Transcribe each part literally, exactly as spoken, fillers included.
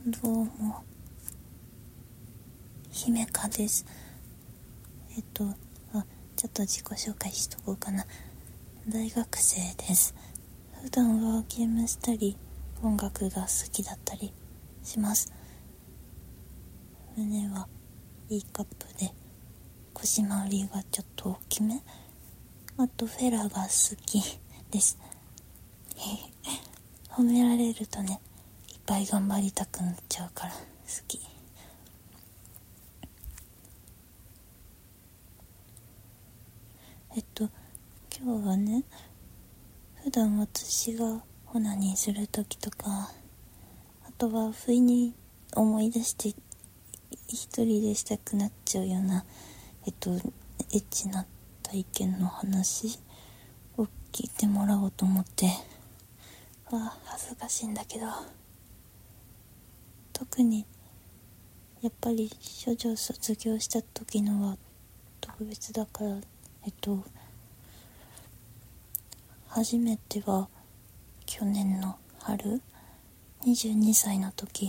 どうも、姫香です。えっとあちょっと自己紹介しとこうかな。大学生です。普段はゲームしたり音楽が好きだったりします。胸は E カップで腰回りがちょっと大きめ。あとフェラが好きです褒められるとね、いっぱい頑張りたくなっちゃうから好き。えっと今日はね、普段私がオナニーする時とか、あとは不意に思い出して一人でしたくなっちゃうようなえっとエッチな体験の話を聞いてもらおうと思って。あ恥ずかしいんだけど、特にやっぱり処女卒業した時のは特別だから、えっと初めては去年の春、にじゅうにさいの時。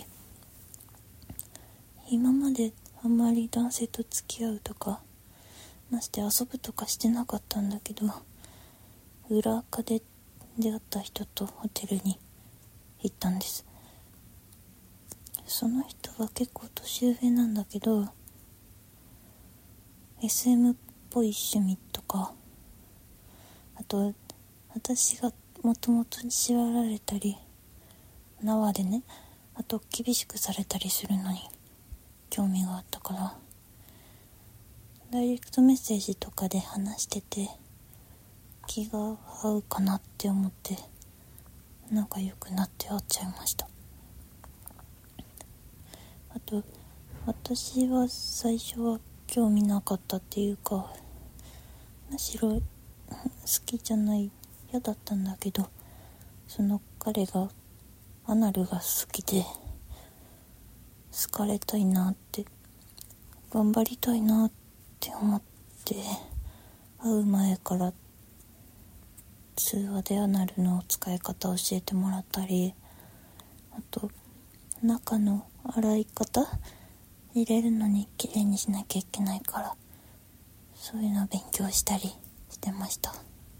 今まであんまり男性と付き合うとかまして遊ぶとかしてなかったんだけど、裏垢で出会った人とホテルに行ったんです。その人は結構年上なんだけど、 エスエム っぽい趣味とか、あと私がもともと縛られたり縄でね、あと厳しくされたりするのに興味があったから、ダイレクトメッセージとかで話してて気が合うかなって思って仲良くなって会っちゃいました。あと私は最初は興味なかったっていうか、むしろ好きじゃない、嫌だったんだけど、その彼がアナルが好きで好かれたいなって、頑張りたいなって思って、会う前から通話でアナルの使い方を教えてもらったり、あと中の洗い方入れるのにきれいにしなきゃいけないから、そういうのを勉強したりしてました。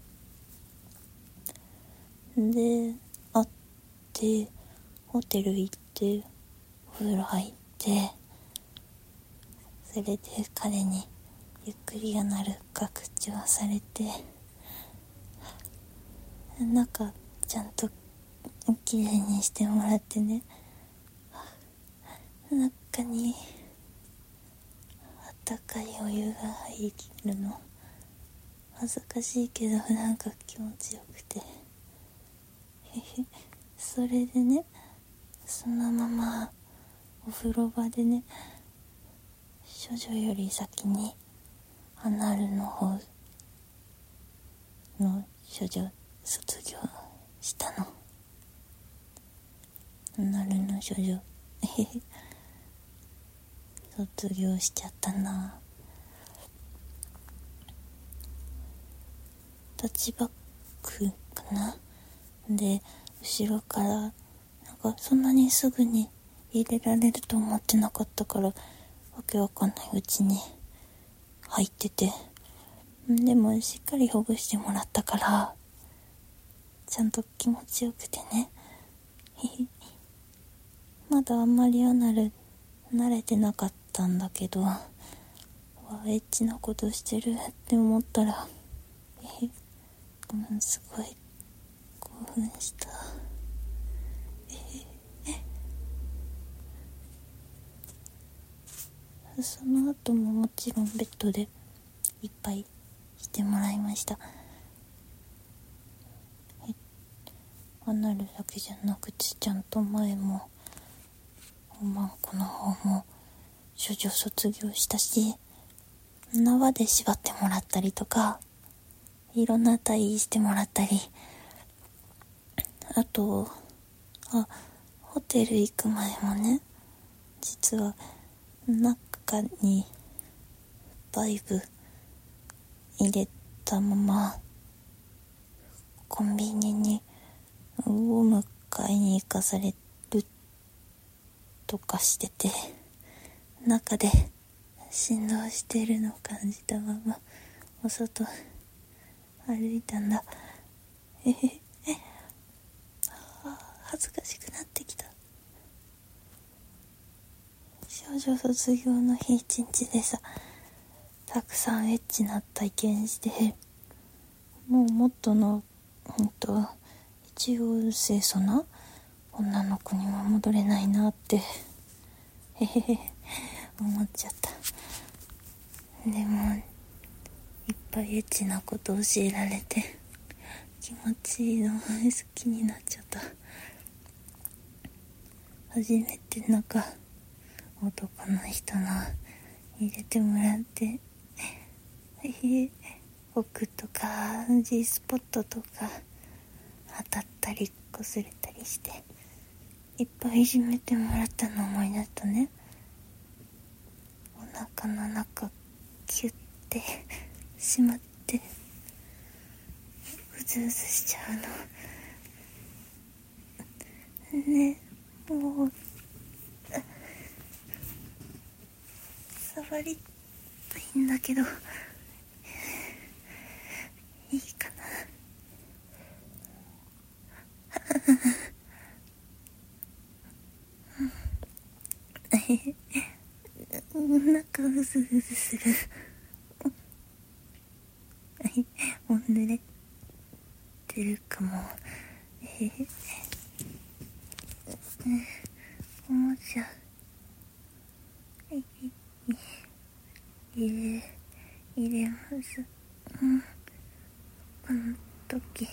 で会ってホテル行ってお風呂入って、それで彼にゆっくりアナル拡張されて、中ちゃんときれいにしてもらってね、中にあったかいお湯が入るの恥ずかしいけどなんか気持ちよくてそれでね、そのままお風呂場でね、処女より先にアナルの方の処女卒業したの。アナルの処女卒業しちゃったな。タッチバックかなで、後ろからなんかそんなにすぐに入れられると思ってなかったから、わけわかんないうちに入ってて、でもしっかりほぐしてもらったからちゃんと気持ちよくてねまだあんまりアナル慣れてなかったんだけど、わエッチなことしてるって思ったらえごめん、すごい興奮した。えその後ももちろんベッドでいっぱいしてもらいました。アナルだけじゃなくてちゃんと前もおまんこの方も処女卒業したし、縄で縛ってもらったりとか、いろんな体位してもらったり、あとあホテル行く前もね、実は中にバイブ入れたままコンビニにを迎えに行かされるっとかしてて、中で振動してるのを感じたままお外歩いたんだ。えへへ、恥ずかしくなってきた。少女卒業の日一日でさ、たくさんエッチな体験して、もう元のほんと一応清楚な女の子には戻れないなってへへへ思っちゃった。でもいっぱいエッチなこと教えられて気持ちいいの好きになっちゃった。初めてなんか男の人の入れてもらって奥とか G スポットとか当たったり擦れたりしていっぱいいじめてもらったの思い出したね。お腹の中キュッてしまってうずうずしちゃうのね。もう触りたいんだけどいいかな。お腹うずうずする。もう濡れてるかも。えー、おもちゃ入れ入れます。うん、この時、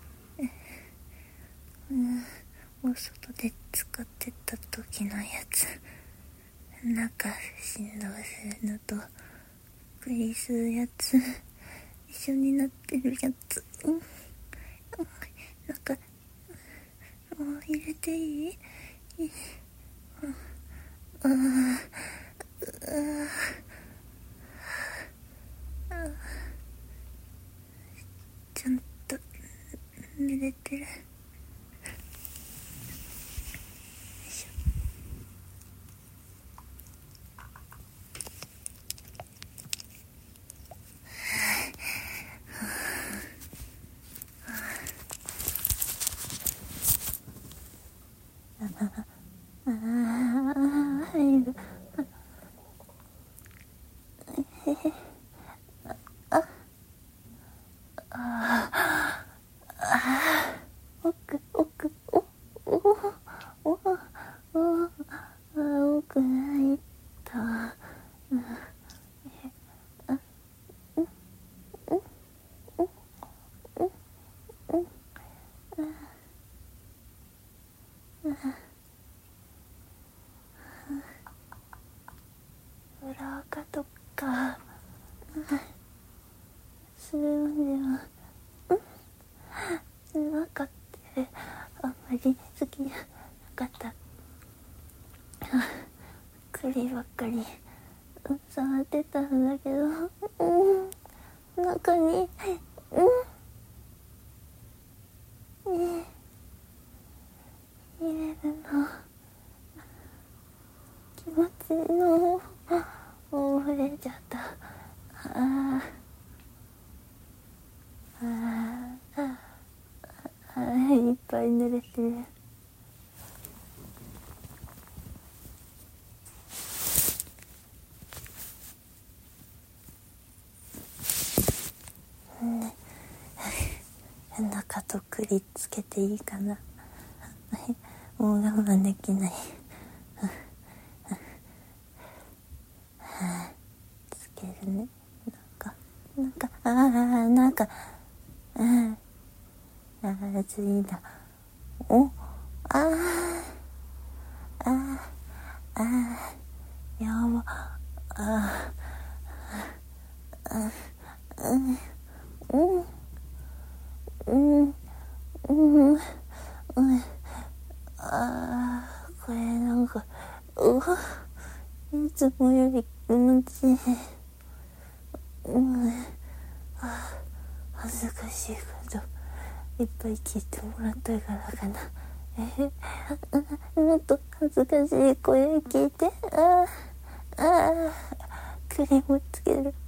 うん、お外で使ってた時のやつ、中振動するのとクリするやつ一緒になってるやつ、うん、なんかもう入れていい？いい、ああああ、ちゃんと濡れてる。ああ、入る。ああ、奥奥おおおおお奥入った。裏垢とかそういうのはうんなかってあんまり好きじゃなかった。栗ばっかり触ってたんだけど、うん、中にうんね入れるの気持ちいいの覚えちゃった。あああああいっぱい濡れてる。中とくりつけていいかな。もう我慢できない。つけるね。なんかなんかああなんかああ熱いんだ。おああああやばああうんうんうんうんうんあーこれなんかうわいつもより気持ちいい。うん恥ずかしいけどいっぱい聞いてもらったからかな。 もっと恥ずかしい声聞いて。あああクリームつける。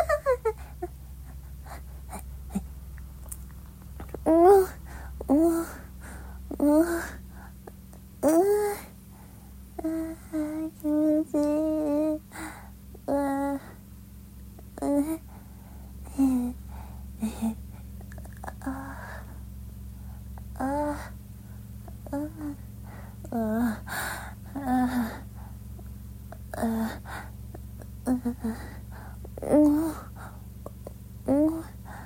うんうんうんうんあー気持ちいい。うわうんええああああああうんうん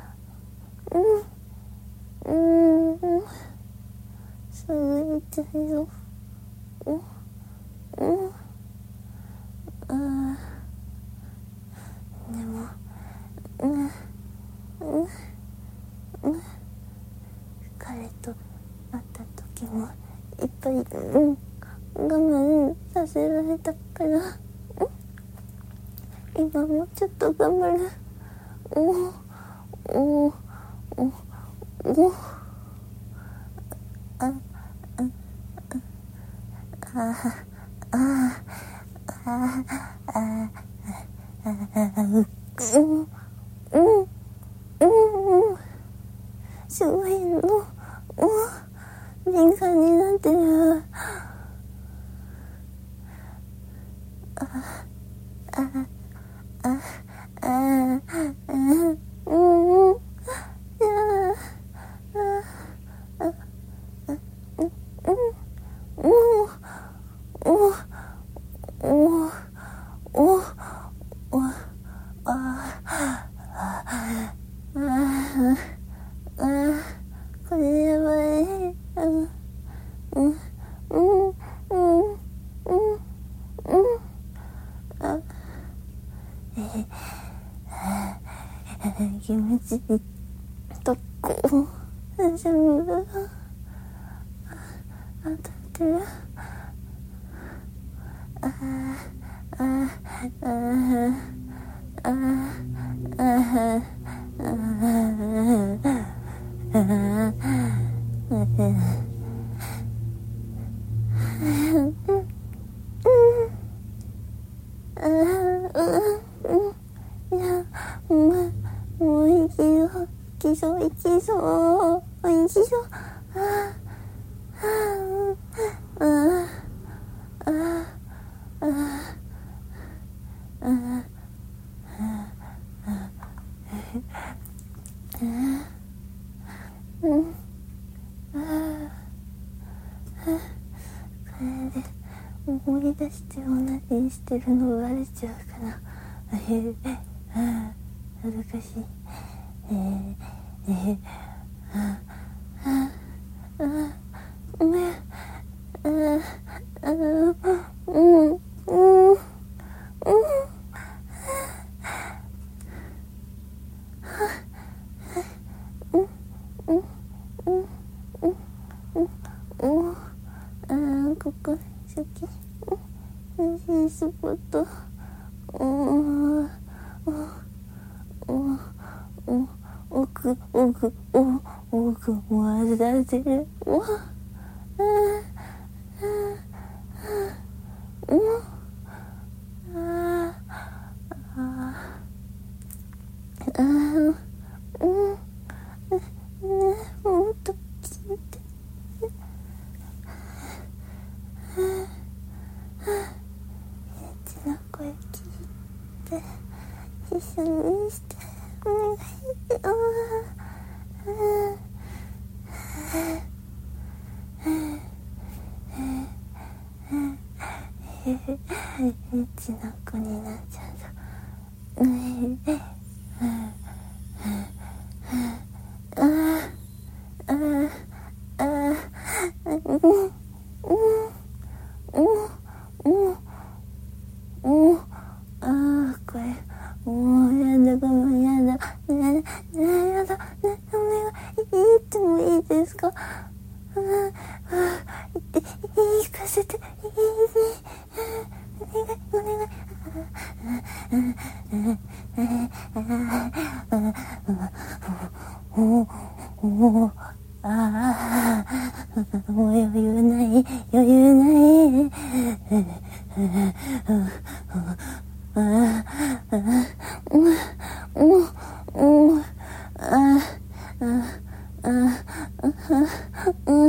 うんうんすぐ行っちゃうよ。うんうんあでもうんうんうん彼と会った時もいっぱい、うん、我慢させられたから、うん、今もちょっと頑張る。おおおおおああああああうんうんうんうんすごいのうん敏感になってる。あああああうんうんいやああうんうんおおおおああああこれやばい。うんうんうんうんうんうんあ気持ちいいとこ大丈夫。当たってる。ああああああいやもうもう息を息そう息そう息そうああああああうんあこれで思い出して同じしてるのバレちゃうかな。えー、あ恥ずかしい。えー、えー、あああごめん。ああうんうんうんうんあここ好き。美味しいスポット。うんうんうん奥奥奥奥回させる。うわあうんあああうんもっと聞いて。うちの声聞いて一緒にしてお願い。ああうちの子になっちゃう。うんああああうんうんうんうんあこれもうやだごめんやだねえねえやだねお願い言ってもいいですか。ああ言って言かせていいお願いお願い。おおおああ、もう余裕ない、余裕ない。ああ、うん、うん、うん、ああ、ああ、うん、うん、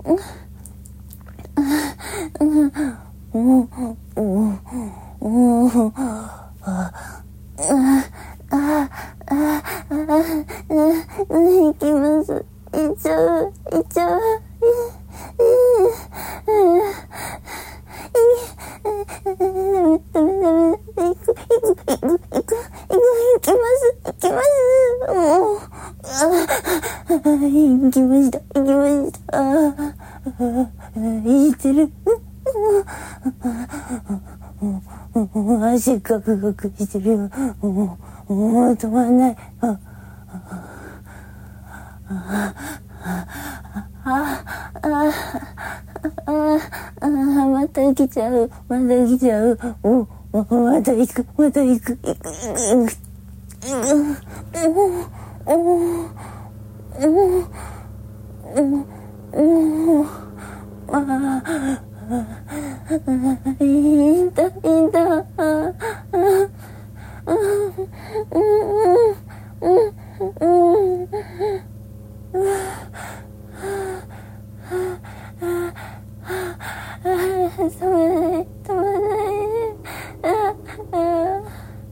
うん、うん、うん、ああ、ああ、行きます。行っちゃう、行っちゃう。ダメダメ、行く、行く、行く、行く、行く、行きます、行きます。もう、行きました、行きました。生きてる。足ガクガクしてるよ。もう、もう止まんない。ああああああ、また来ちゃう、また来ちゃう。お、また行く、また行く、行く、行く、行く、おおおおおああ、いいんだ、いいんだ。ああ、うん、うん、うん、うん。止まらない、止まらない。ああ、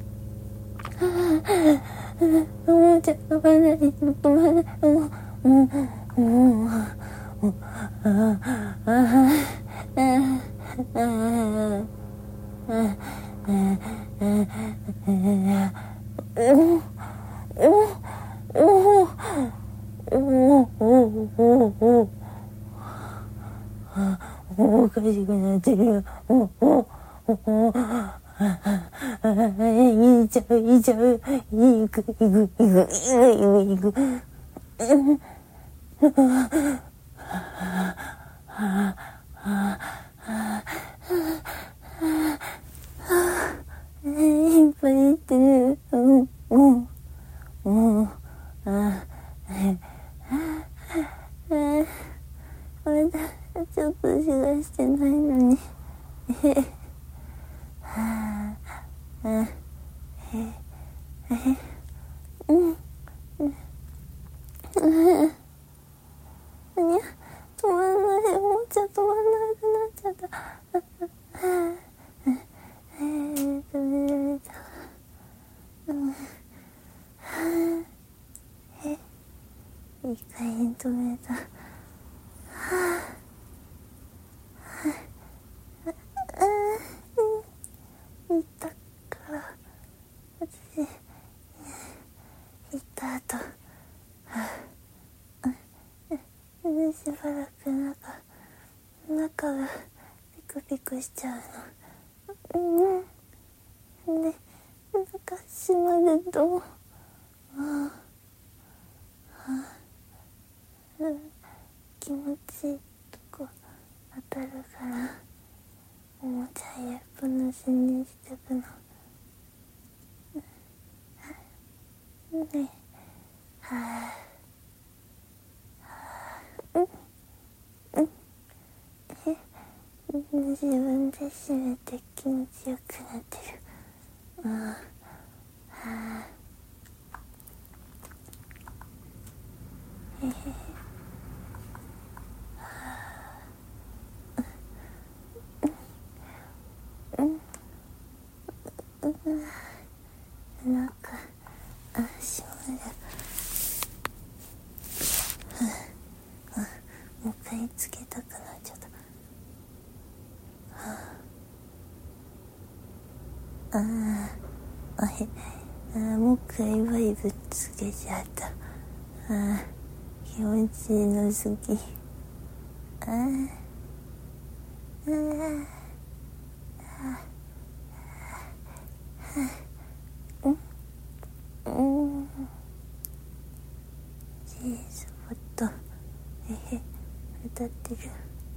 もうちょっと止まらない、止まらない。もう、もう、もう、ああ、ああ、ああ、おかしくなってるよ。おおおいっちゃう、いっちゃう。いく、いく、いく、いく、いく、いく。いっぱい言ってる。うん、うん、うん。ああ、まだちょっとしかしてないのに。はあ、あ、え、え、うん、うん、うん、止まんない。もうちょっと止まんなくなっちゃった。はあ、えー、止められた。うん、はあ、え、いい加減止めた。はあ、ああ、行ったから私行った後、しばらくなんか中がピクピクしちゃうの。うんで、昔までとああ、うん、気持ちいいとこ当たるからもう最悪のしにしてくの。ね、はあ、うん、うん、え、自分で締めて気持ちよくなってる。うん、はあ、えへへ、うん、うん、なんか足までもう一回つけたくなっちゃった。ああ、あへ、あ、もう一回バイブつけちゃった。ああ、気持ちいいの好き。ああ、ああ、うん、うん、ジースポット、えへ、歌ってる。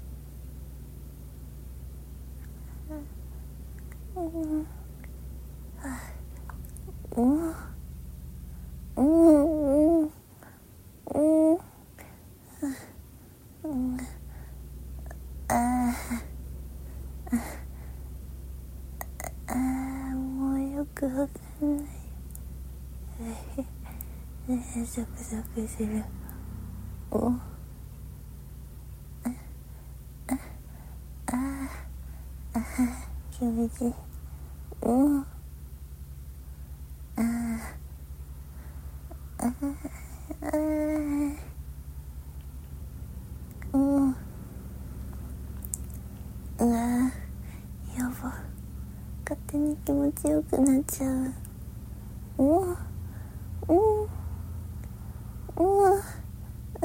うん、うん、うん、うん、うん、 わかんない。ねえ、ゾクゾクする。おあああああ気持ちいい。おああああおうわやば、勝手に気持ちよくなっちゃう。おおおおああ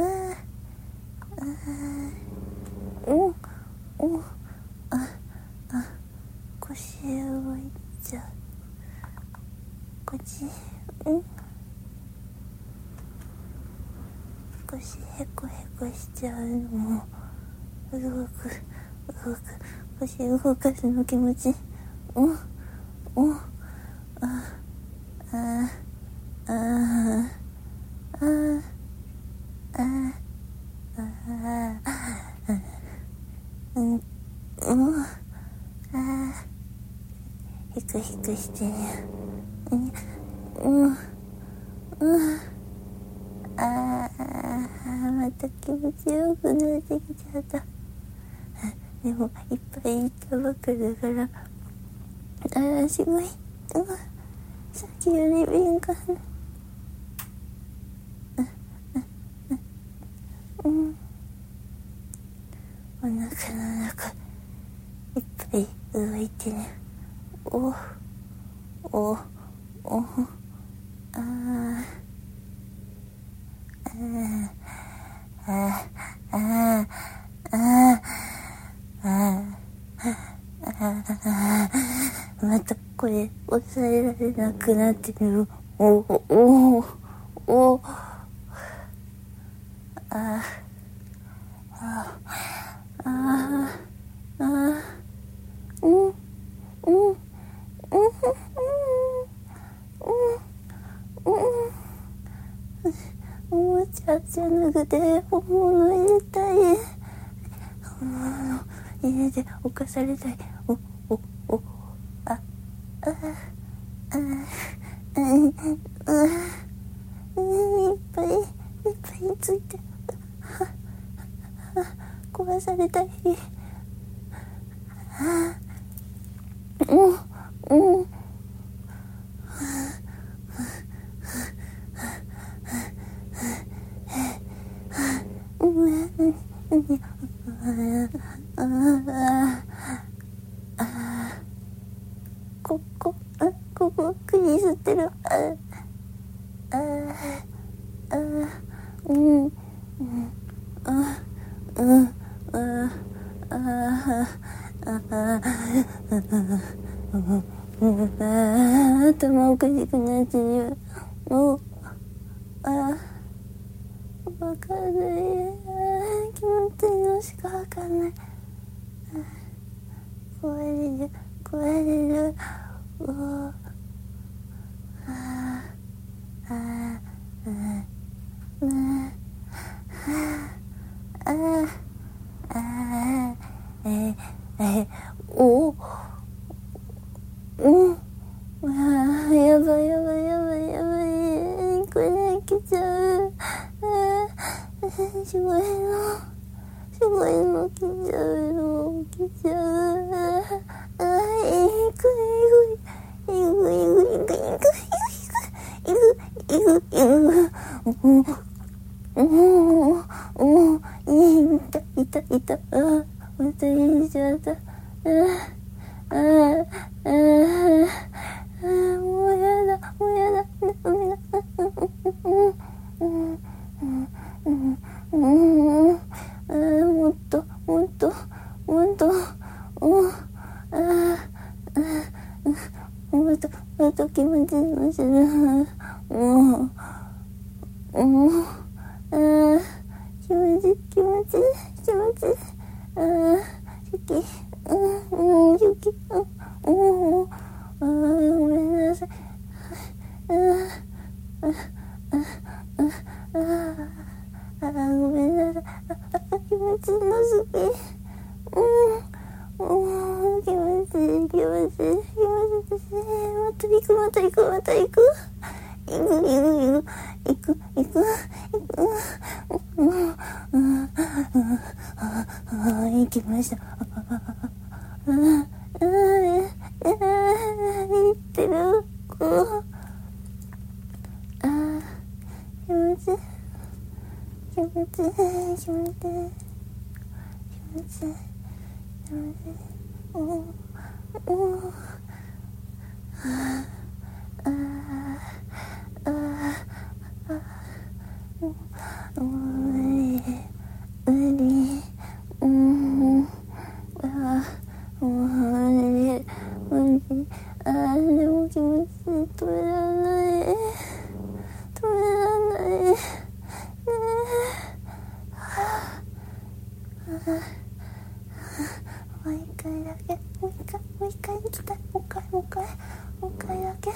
おおああ腰動いちゃう。腰うん腰へこへこしちゃうのも動く動く腰動かすの気持ちおおああああああああうんおあひくひくしてるうんうんうんああまた気持ちよくなってきちゃった。でもいっぱいいたばっかだからああすごい、うん、さっきより敏感うん、うん、お腹の中いっぱい動いてね。おおおあああああああああまたこれ抑えられなくなってる。おおおおあああああうんうんうんうんおもちゃじゃなくて本物入れたい。本物入れて犯されたい。おおおああああああいっぱいいっぱいついて壊されたい。うんうんここあここ釘吸ってる。あああうんうんあうんああああ頭おかしくなってる。もうあわかんない。気持ちいいのしかわかんない。壊れる壊れる。うわあああうんあああええおうんあやばいやばいやばいやばい。これ泣けちゃう。あすごいのすごいの来ちゃうの来ちゃう。あえぐいえぐいえぐいえぐいえぐいえぐいえぐいえぐいえぐいえぐいおおおいたいたいた。あまた入れちゃった。ああああもうやだもうやだダメだ。うんうんうんうんうんあもっともっともっとおああもっともっと気持ちいいのする。もうもうあ気持ちいい気持ちいい気持ちいい。あ好きうんうん好きうんうんあごめんなさい。ああああああごめんなさい。あ気持ちいいの好きうんうん気持ちいい気持ちいい気持ちいい。また行くまた行くまた行く行く行く行く行く行く行きました。行ってる。あ気持ちいい気持ちいい気持ちいい気持ちいい気持ちいいおおおああああおい無理うんあおい無理あでも気持ちいい止められない止められないねえはあもう一回だけもう一回もう一回行きたいもう一回もう一回もう一回だけ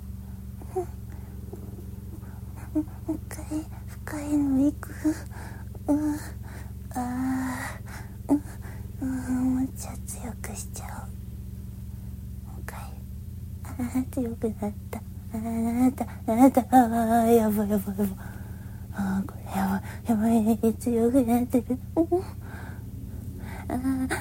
もう一回深いの行くうんあーうんもうちょっと強くしちゃおうもう一回あー強くなったあーなったなったあーやばいやばいやばいあーこれやばいやばいね強くなってるうんあー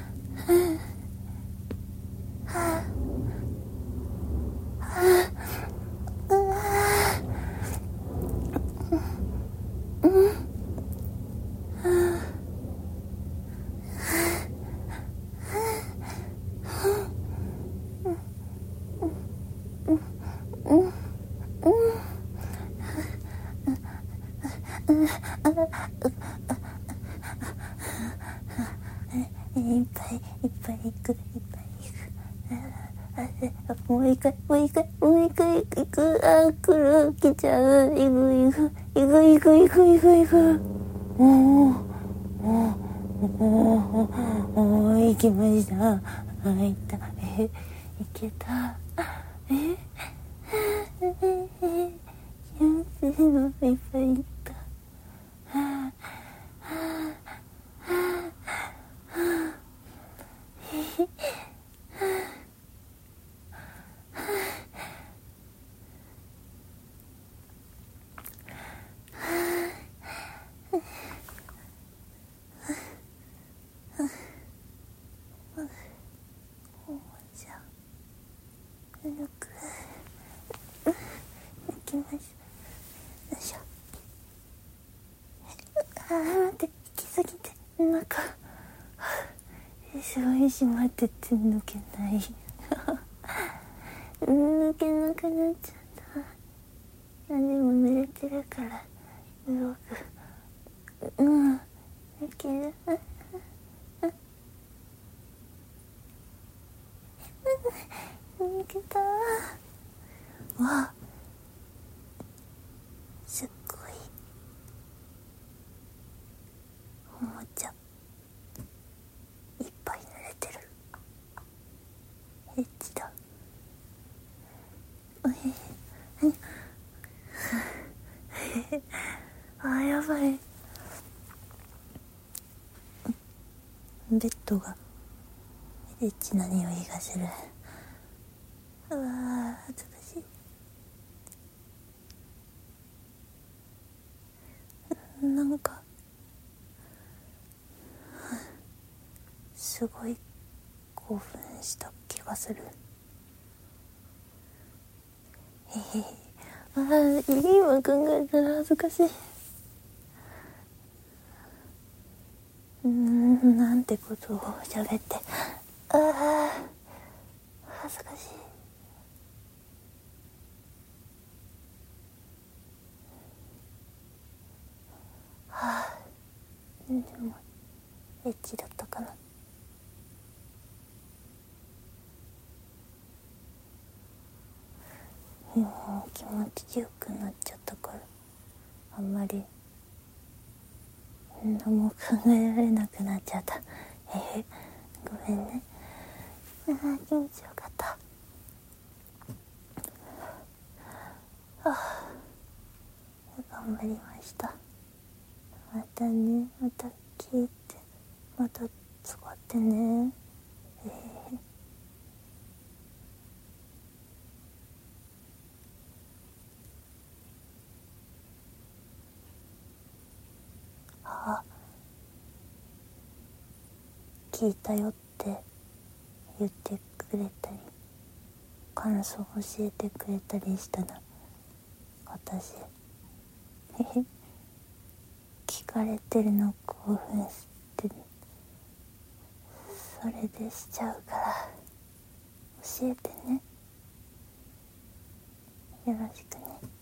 いっぱいいっぱい行くいっぱい行くもう一回もう一回もう一回行くあ来る来ちゃう行く行く行く行く行く行く行くおおおおおお行きました入ったえ行けたえええ気持ちいいのいっぱい行ったはあはあはあじゃあ抜く抜きますよいしょあー待って引きすぎてなんかすごい締まってて抜けない抜けなくなっちゃった何も濡れてるから動くうん抜ける抜けたわすっごいおもちゃいっぱい濡れてるエッチだあーやばいベッドがエッチな匂いがするうわー恥ずかしいなんかすごい興奮した気がするへへあー今考えたら恥ずかしいうーんなんてことを喋ってああ恥ずかしいはあでもエッチだったかなもう気持ちよくなっちゃったからあんまり何も考えられなくなっちゃったえー、ごめんねあー気持ちよかったあー頑張りましたまたねまた聞いてまた使ってねえーか聞いたよって言ってくれたり感想教えてくれたりしたら私聞かれてるの興奮してそれでしちゃうから教えてね、よろしくね。